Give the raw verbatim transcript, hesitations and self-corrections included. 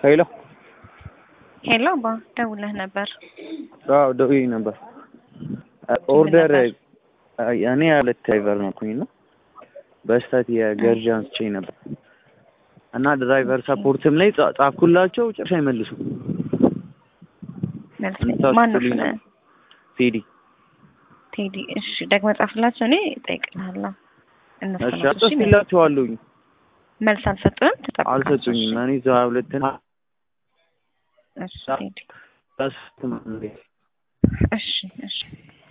ሄሎ ሄሎ ባ ደውለህ ነበር? አዎ ደውዬ ነበር። ኦርደር እኔ ሁለት ድራይቨር ነኩኝ ነው በስተት የገርጂ አንስቼ ነበር እና ድራይቨር ሰፖርትም ላይ ጻፍኩላቸው ጭራሽ አይመልሱም። ማን ነው? ቴዲ ቴዲ እሺ ደግሞ ጻፍላቸው እኔ እጠይቅልሃለሁ። እነሱ እሺ አጥፍላቸዋለሁ። መልስ አልሰጡንም ተጠቅቀው አልሰጡኝም። እኔ ዛ ሁለተኛ እሺ ቴዲ እሺ እሺ